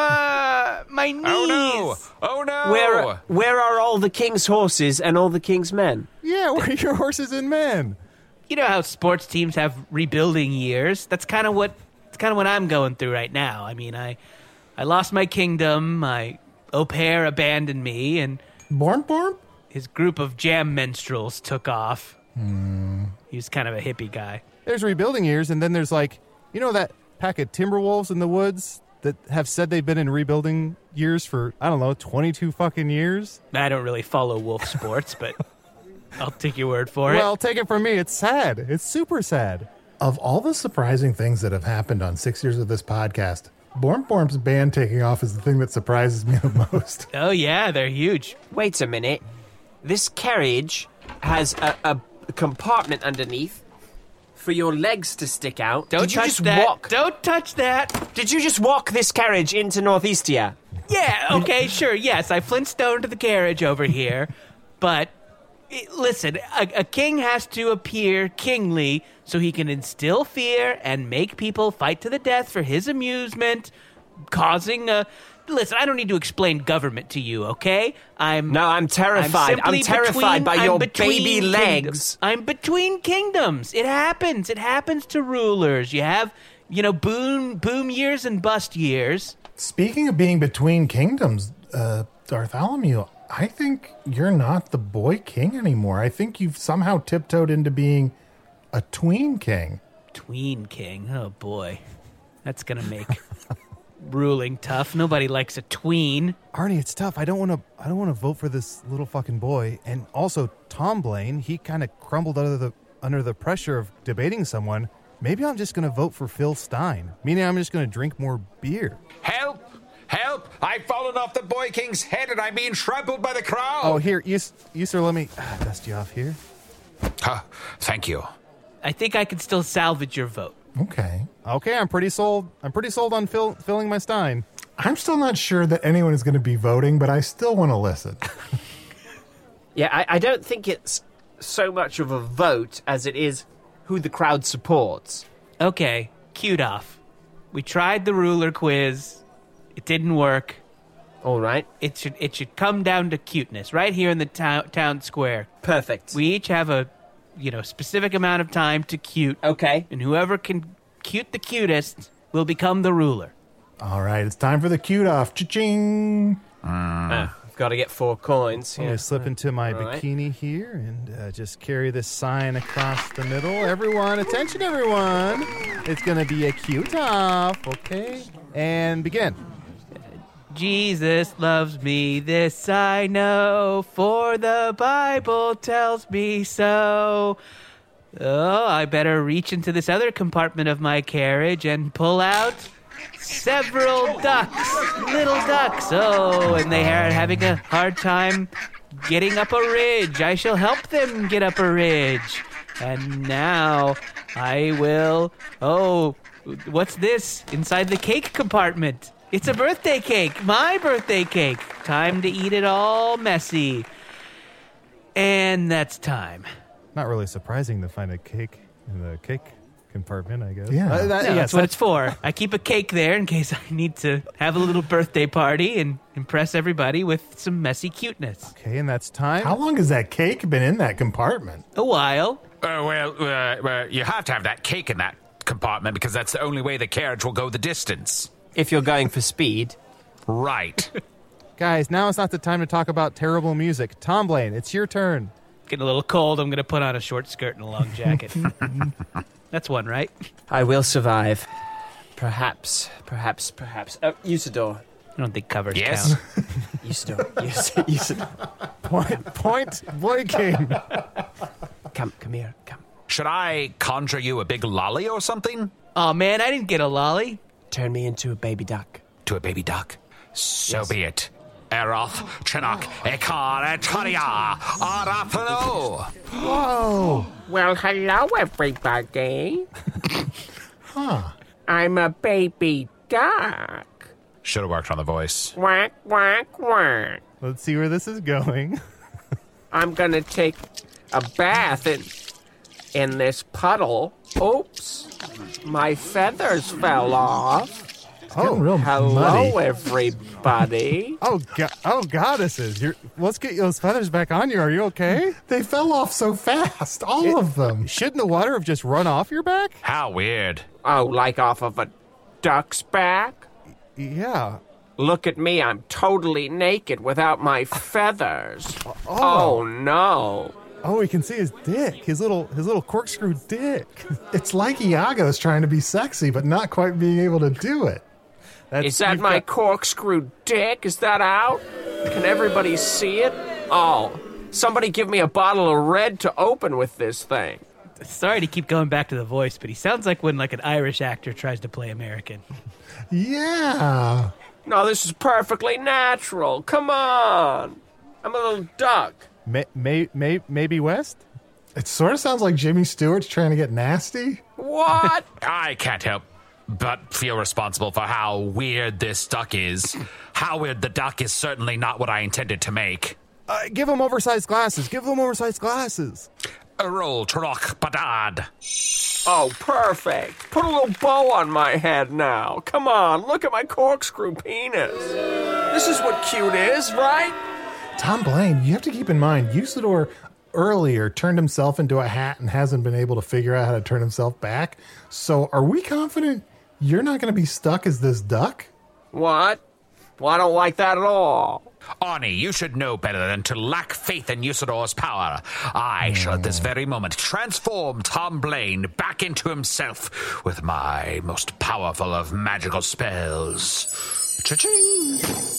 uh, my knees. Oh no! Oh no! Where, where are all the king's horses and all the king's men? Yeah, where are your horses and men? You know how sports teams have rebuilding years. That's kind of what. That's kind of what I'm going through right now. I mean, I, I lost my kingdom. My au pair abandoned me, and Born, born? his group of jam minstrels took off. Hmm. He was kind of a hippie guy. There's rebuilding years, and then there's like, you know that pack of timber wolves in the woods that have said they've been in rebuilding years for, I don't know, twenty-two fucking years? I don't really follow wolf sports, but I'll take your word for it. Well, take it from me, it's sad. It's super sad. Of all the surprising things that have happened on six years of this podcast, Born Borm's band taking off is the thing that surprises me the most. Oh, yeah, they're huge. Wait a minute. This carriage has a, a compartment underneath for your legs to stick out. Don't Did you touch just that. walk? Don't touch that. Did you just walk this carriage into Northeastia? Yeah, okay, sure, yes. I Flintstone to the carriage over here, but it, listen, a, a king has to appear kingly so he can instill fear and make people fight to the death for his amusement, causing a... Listen, I don't need to explain government to you, okay? I'm No, I'm terrified. I'm, simply terrified between- by I'm your between baby kingdoms. legs. I'm between kingdoms. It happens. It happens to rulers. You have, you know, boom, boom years and bust years. Speaking of being between kingdoms, uh, Bartholomew, I think you're not the boy king anymore. I think you've somehow tiptoed into being a tween king. Tween king. Oh boy, that's gonna make ruling tough. Nobody likes a tween. Arnie, it's tough. I don't want to. I don't want to vote for this little fucking boy. And also, Tom Blaine, he kind of crumbled under the under the pressure of debating someone. Maybe I'm just going to vote for Phil Stein. Meaning, I'm just going to drink more beer. Help! Help! I've fallen off the boy king's head and I'm being trampled by the crowd. Oh, here, you, you sir, let me ah, dust you off here. Huh, thank you. I think I can still salvage your vote. Okay. Okay, I'm pretty sold. I'm pretty sold on fill, filling my Stein. I'm still not sure that anyone is going to be voting, but I still want to listen. Yeah, I, I don't think it's so much of a vote as it is who the crowd supports. Okay, cued off. We tried the ruler quiz. It didn't work. All right. It should it should come down to cuteness right here in the town town square. Perfect. We each have a, you know, specific amount of time to cute. Okay. And whoever can cute the cutest will become the ruler. All right, it's time for the cute off. Cha-ching! Uh, I've got to get four coins. I'm Yeah. going to slip into my All right. bikini here and uh, just carry this sign across the middle. Everyone, attention, everyone. It's going to be a cute off, okay? And begin. Jesus loves me, this I know, for the Bible tells me so. Oh, I better reach into this other compartment of my carriage and pull out several ducks, little ducks. Oh, and they are having a hard time getting up a ridge. I shall help them get up a ridge. And now I will... Oh, what's this inside the cake compartment? It's a birthday cake, my birthday cake. Time to eat it all messy. And that's time. Not really surprising to find a cake in the cake compartment, I guess. Yeah. Uh, that- No, yes, that's what it's for. I keep a cake there in case I need to have a little birthday party and impress everybody with some messy cuteness. Okay, and that's time. How long has that cake been in that compartment? A while. Uh, well, uh, well, you have to have that cake in that compartment because that's the only way the carriage will go the distance. If you're going for speed. Right. Guys, now is not the time to talk about terrible music. Tom Blaine, it's your turn. Getting a little cold. I'm going to put on a short skirt and a long jacket. That's one, right? I will survive. Perhaps, perhaps, perhaps. Oh, Usador. I don't think covers Yes. count. Usador. Us- Usador. Point, point blanking. Come, come here. Come. Should I conjure you a big lolly or something? Oh, man, I didn't get a lolly. Turn me into a baby duck. To a baby duck? So yes. Be it. Eroth, Chinook, Ekar, Etoria, Arafalo. Whoa. Well, hello, everybody. Huh. I'm a baby duck. Should have worked on the voice. Quack, quack, quack. Let's see where this is going. I'm going to take a bath in, in this puddle. Oops. My feathers fell off. Oh, real hello, muddy. everybody. Oh, go- oh, goddesses! You're, let's get those feathers back on you. Are you okay? They fell off so fast, all It- of them. Shouldn't the water have just run off your back? How weird. Oh, like off of a duck's back? Yeah. Look at me, I'm totally naked without my feathers. Oh. Oh, no. Oh, we can see his dick. His little, his little corkscrew dick. It's like Iago's trying to be sexy, but not quite being able to do it. That's, Is that you've my got- corkscrew dick? Is that out? Can everybody see it? Oh, somebody give me a bottle of red to open with this thing. Sorry to keep going back to the voice, but he sounds like when like an Irish actor tries to play American. Yeah. No, this is perfectly natural. Come on. I'm a little duck. May, may, may, maybe West? It sort of sounds like Jimmy Stewart's trying to get nasty. What? I can't help but feel responsible for how weird this duck is. How weird the duck is certainly not what I intended to make. Uh, give him oversized glasses. Give him oversized glasses. A roll, Turok Badad. Oh, perfect. Put a little bow on my head now. Come on, look at my corkscrew penis. This is what cute is, right? Tom Blaine, you have to keep in mind, Usador earlier turned himself into a hat and hasn't been able to figure out how to turn himself back. So are we confident you're not going to be stuck as this duck? What? Well, I don't like that at all. Arnie, you should know better than to lack faith in Usador's power. I shall at this very moment transform Tom Blaine back into himself with my most powerful of magical spells. Cha-ching!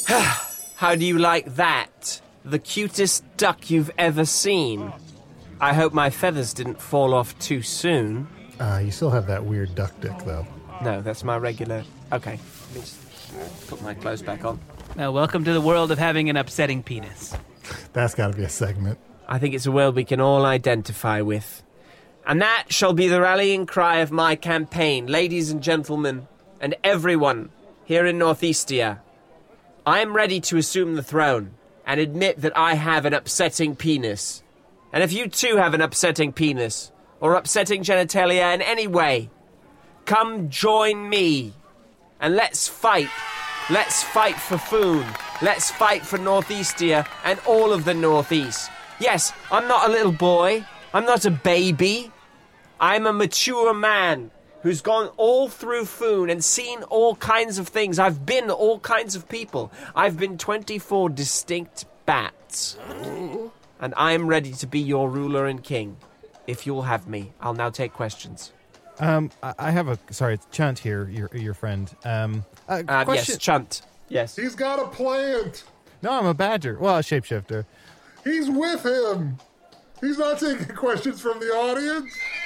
How do you like that? The cutest duck you've ever seen. I hope my feathers didn't fall off too soon. Uh, you still have that weird duck dick, though. No, that's my regular... Okay, let me just put my clothes back on. Now, welcome to the world of having an upsetting penis. That's got to be a segment. I think it's a world we can all identify with. And that shall be the rallying cry of my campaign, ladies and gentlemen, and everyone here in Northeastia. I am ready to assume the throne and admit that I have an upsetting penis. And if you too have an upsetting penis, or upsetting genitalia in any way, come join me, and let's fight. Let's fight for Foon. Let's fight for Northeastia and all of the Northeast. Yes, I'm not a little boy. I'm not a baby. I'm a mature man who's gone all through Foon and seen all kinds of things. I've been all kinds of people. I've been twenty-four distinct bats. And I'm ready to be your ruler and king. If you'll have me, I'll now take questions. Um, I I have a... Sorry, it's Chunt here, your your friend. Um, uh, Uh, question. yes, Chunt. Yes. He's got a plant. No, I'm a badger. Well, a shapeshifter. He's with him. He's not taking questions from the audience.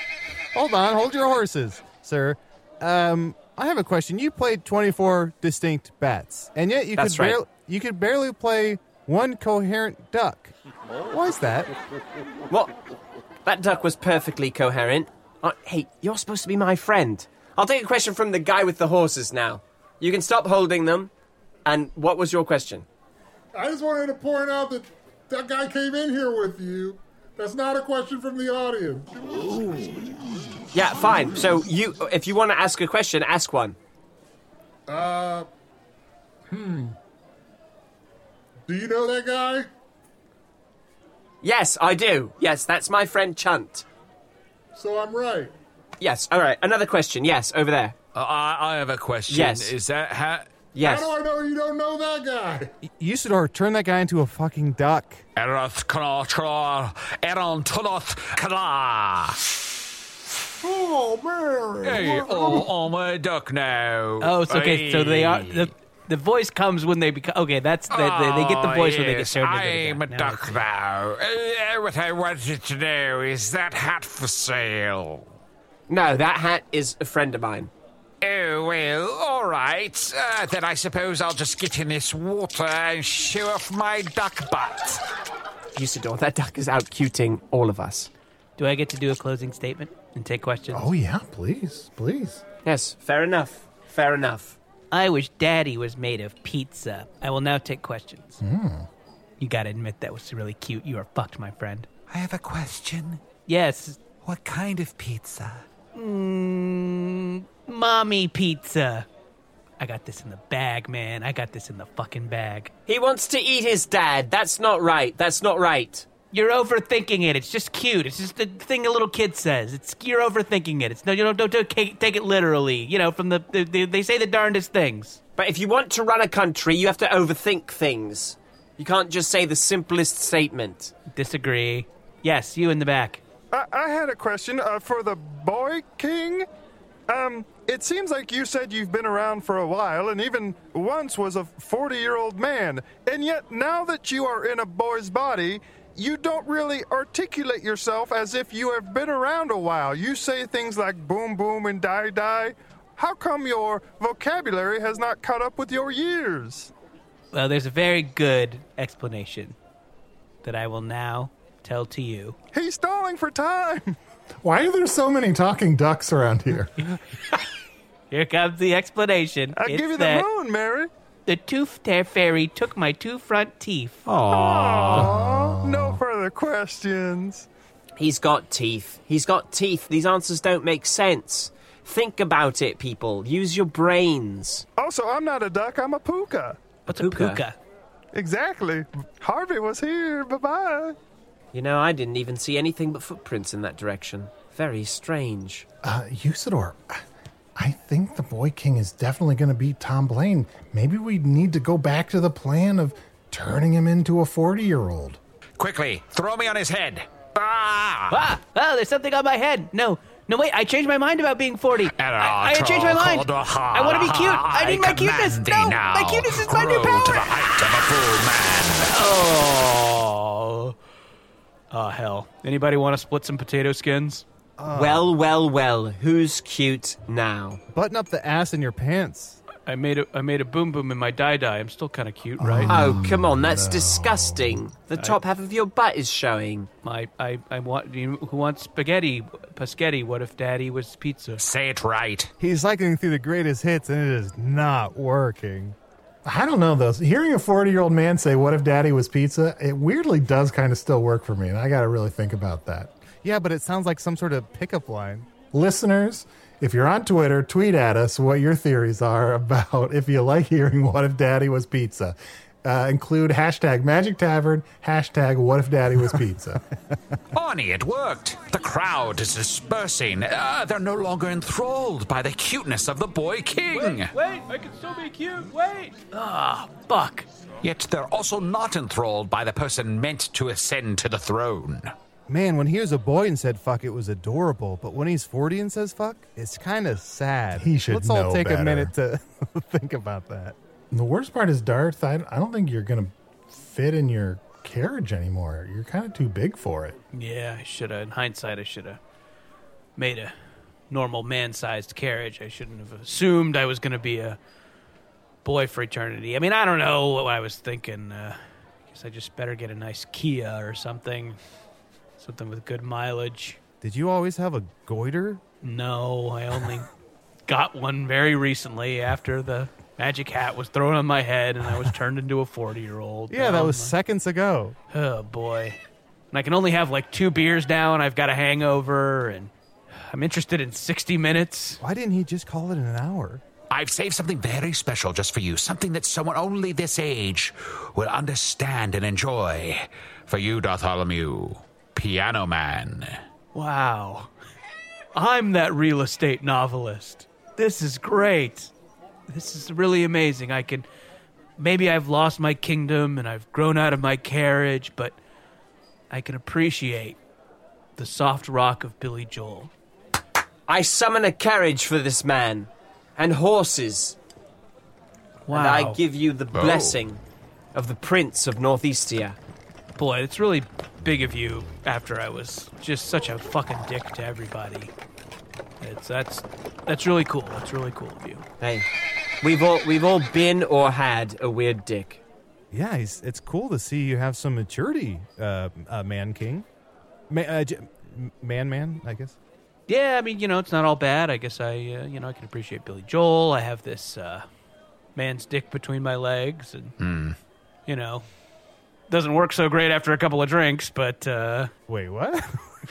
hold on, hold your horses, sir. Um, I have a question. You played twenty-four distinct bats, and yet you That's could right. barely, you could barely play one coherent duck. Why is that? Well, that duck was perfectly coherent. Uh, hey, you're supposed to be my friend. I'll take a question from the guy with the horses now. You can stop holding them. And what was your question? I just wanted to point out that that guy came in here with you. That's not a question from the audience. Yeah, fine. So you, if you want to ask a question, ask one. Uh, hmm. Do you know that guy? Yes, I do. Yes, that's my friend Chunt. So I'm right. Yes, all right. Another question. Yes, over there. Uh, I, I have a question. Yes. Is that how... Yes. How do I know you don't know that guy? Usador, turn that guy into a fucking duck. Erath Kra Kra Eron Tuloth Kala. Oh, man. Hey, oh, I'm a duck now. Oh, so, okay. So they are the the voice comes when they become. Okay, that's the, they, they get the voice oh, when they get yes, turned into I'm the a duck. duck now. Uh, what I wanted to know is that hat for sale? No, that hat is a friend of mine. Oh, well, all right. Uh, then I suppose I'll just get in this water and show off my duck butt. Usador, that duck is out cuting all of us. Do I get to do a closing statement and take questions? Oh, yeah, please, please. Yes, fair enough. Fair enough. I wish Daddy was made of pizza. I will now take questions. Mm. You gotta admit that was really cute. You are fucked, my friend. I have a question. Yes. What kind of pizza? Mmm, mommy pizza. I got this in the bag, man. I got this in the fucking bag. He wants to eat his dad. That's not right. That's not right. You're overthinking it. It's just cute. It's just the thing a little kid says. It's you're overthinking it. It's no, you don't don't, don't take, take it literally. You know, from the, the, the they say the darndest things. But if you want to run a country, you have to overthink things. You can't just say the simplest statement. Disagree. Yes, you in the back. I, I had a question uh, for the boy king. Um, it seems like you said you've been around for a while and even once was a forty-year-old man. And yet now that you are in a boy's body, you don't really articulate yourself as if you have been around a while. You say things like boom, boom, and die, die. How come your vocabulary has not caught up with your years? Well, there's a very good explanation that I will now tell to you. He's stalling for time. Why are there so many talking ducks around here? Here comes the explanation. I'll It's give you the that moon, Mary. The tooth tear fairy took my two front teeth. Aww. No further questions. He's got teeth. He's got teeth. These answers don't make sense. Think about it, people. Use your brains. Also, I'm not a duck. I'm a puka. What's a puka? Exactly. Harvey was here. Bye-bye. You know, I didn't even see anything but footprints in that direction. Very strange. Uh, Usador, I think the Boy King is definitely going to beat Tom Blaine. Maybe we need to go back to the plan of turning him into a forty-year-old. Quickly, throw me on his head. Ah! Ah! Oh, there's something on my head. No. No, wait, I changed my mind about being forty. I, I changed my mind. I want to be cute. I need my cuteness. No, now. my cuteness is my new Grow power. to the height of a full man. Oh. Oh, hell. Anybody want to split some potato skins? Uh, well, well, well. Who's cute now? Button up the ass in your pants. I made a I made a boom boom in my dye dye. I'm still kind of cute, right? Oh, come on, that's no. disgusting. The I- top half of your butt is showing. My I I want you know, who wants spaghetti? Paschetti. What if Daddy was pizza? Say it right. He's cycling through the greatest hits, and it is not working. I don't know, though. Hearing a forty-year-old man say, what if daddy was pizza, it weirdly does kind of still work for me, and I got to really think about that. Yeah, but it sounds like some sort of pickup line. Listeners, if you're on Twitter, tweet at us what your theories are about if you like hearing what if daddy was pizza. Uh, include hashtag Magic Tavern, hashtag what if daddy was pizza. Arnie, it worked. The crowd is dispersing. Uh, they're no longer enthralled by the cuteness of the Boy King. Wait, I can still be cute. Wait. Ah, fuck. Yet they're also not enthralled by the person meant to ascend to the throne. Man, when he was a boy and said fuck, it was adorable. But when he's forty and says fuck, it's kind of sad. He should Let's all know take better. a minute to think about that. And the worst part is, Darth, I, I don't think you're going to fit in your carriage anymore. You're kind of too big for it. Yeah, I should have. In hindsight, I should have made a normal man-sized carriage. I shouldn't have assumed I was going to be a boy for eternity. I mean, I don't know what I was thinking. Uh, I guess I just better get a nice Kia or something. Something with good mileage. Did you always have a goiter? No, I only got one very recently after the magic hat was thrown on my head and I was turned into a forty-year-old. Yeah, that was my... seconds ago. Oh, boy. And I can only have like two beers now and I've got a hangover and I'm interested in sixty minutes. Why didn't he just call it an hour? I've saved something very special just for you. Something that someone only this age will understand and enjoy. For you, Bartholomew, Piano Man. Wow. I'm that real estate novelist. This is great. This is really amazing. I can... Maybe I've lost my kingdom and I've grown out of my carriage, but I can appreciate the soft rock of Billy Joel. I summon a carriage for this man, and horses. Wow. And I give you the oh. blessing of the Prince of Northeastia. Boy, it's really big of you after I was just such a fucking dick to everybody. It's that's that's really cool. That's really cool of you. Hey, we've all we've all been or had a weird dick. Yeah, he's, it's cool to see you have some maturity, uh, uh, man king, man, uh, j- man, man. I guess. Yeah, I mean, you know, it's not all bad. I guess I, uh, you know, I can appreciate Billy Joel. I have this uh, man's dick between my legs, and mm. you know. Doesn't work so great after a couple of drinks, but uh, wait, what?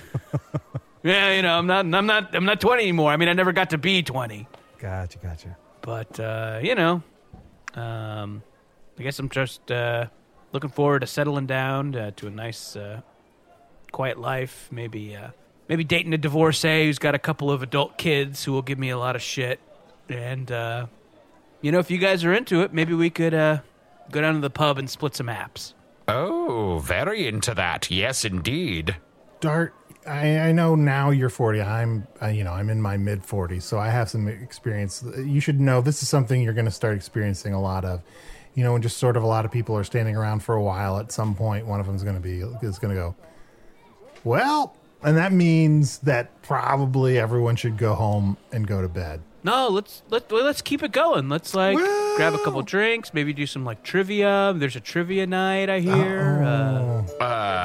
yeah, you know, I'm not, I'm not, I'm not twenty anymore. I mean, I never got to be twenty. Gotcha, gotcha. But uh, you know, um, I guess I'm just uh, looking forward to settling down uh, to a nice, uh, quiet life. Maybe, uh, maybe dating a divorcee who's got a couple of adult kids who will give me a lot of shit. And uh, you know, if you guys are into it, maybe we could uh, go down to the pub and split some apps. Oh, very into that. Yes, indeed. Dart, I, I know now you're forty. I'm, I, you know, I'm in my mid forties, so I have some experience. You should know this is something you're going to start experiencing a lot of. You know, when just sort of a lot of people are standing around for a while. At some point, one of them is going to be is going to go, well, and that means that probably everyone should go home and go to bed. No, let's let let's keep it going. Let's like well, grab a couple drinks, maybe do some like trivia. There's a trivia night, I hear. Oh. Uh,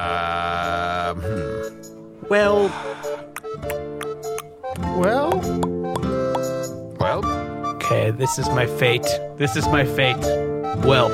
uh, hmm. Well, well, well. Okay, this is my fate. This is my fate. Welp.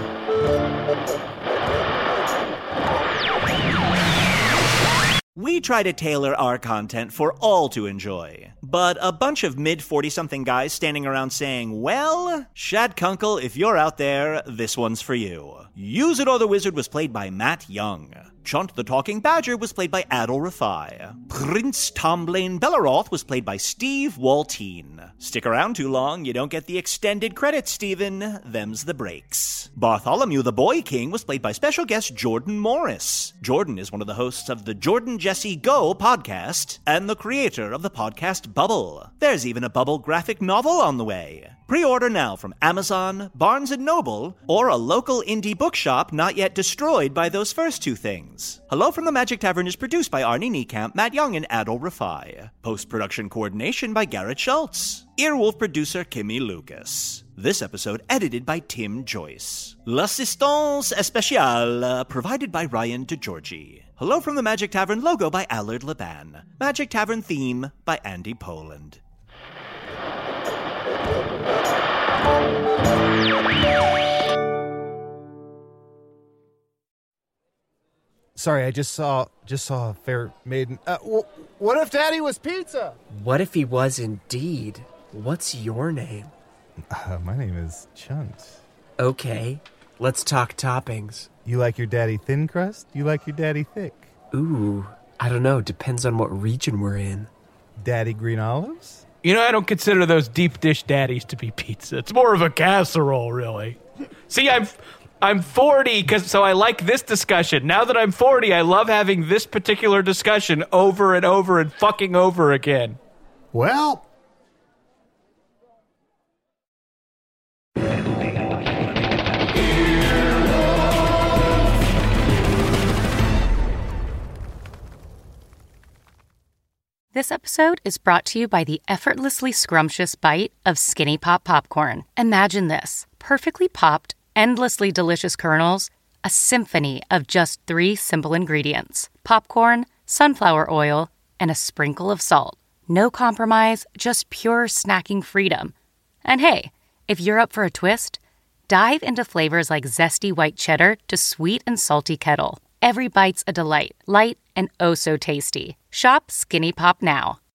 We try to tailor our content for all to enjoy. But a bunch of mid forty-something guys standing around saying, well, Shad Kunkel, if you're out there, this one's for you. Use It or the Wizard was played by Matt Young. Chunt the Talking Badger was played by Adol Rafai. Prince Tomblaine Belleroth was played by Steve Waltine. Stick around too long, you don't get the extended credits, Steven. Them's the breaks. Bartholomew the Boy King was played by special guest Jordan Morris. Jordan is one of the hosts of the Jordan Jesse Go podcast and the creator of the podcast Bubble. There's even a Bubble graphic novel on the way. Pre-order now from Amazon, Barnes and Noble, or a local indie bookshop not yet destroyed by those first two things. Hello from the Magic Tavern is produced by Arnie Niekamp, Matt Young, and Adol Rafai. Post-production coordination by Garrett Schultz. Earwolf producer Kimmy Lucas. This episode edited by Tim Joyce. L'assistance spéciale provided by Ryan DeGiorgi. Hello from the Magic Tavern logo by Allard Laban. Magic Tavern theme by Andy Poland. Sorry, I just saw just saw a fair maiden. Uh, w- what if Daddy was pizza? What if he was indeed? What's your name? Uh, my name is Chunt. Okay, let's talk toppings. You like your daddy thin crust? You like your daddy thick? Ooh, I don't know. Depends on what region we're in. Daddy green olives? You know, I don't consider those deep dish daddies to be pizza. It's more of a casserole, really. See, I'm I'm forty, cause, so I like this discussion. Now that I'm forty, I love having this particular discussion over and over and fucking over again. Well... This episode is brought to you by the effortlessly scrumptious bite of Skinny Pop Popcorn. Imagine this: perfectly popped, endlessly delicious kernels, a symphony of just three simple ingredients: popcorn, sunflower oil, and a sprinkle of salt. No compromise, just pure snacking freedom. And hey, if you're up for a twist, dive into flavors like zesty white cheddar to sweet and salty kettle. Every bite's a delight, light and oh so tasty. Shop Skinny Pop now.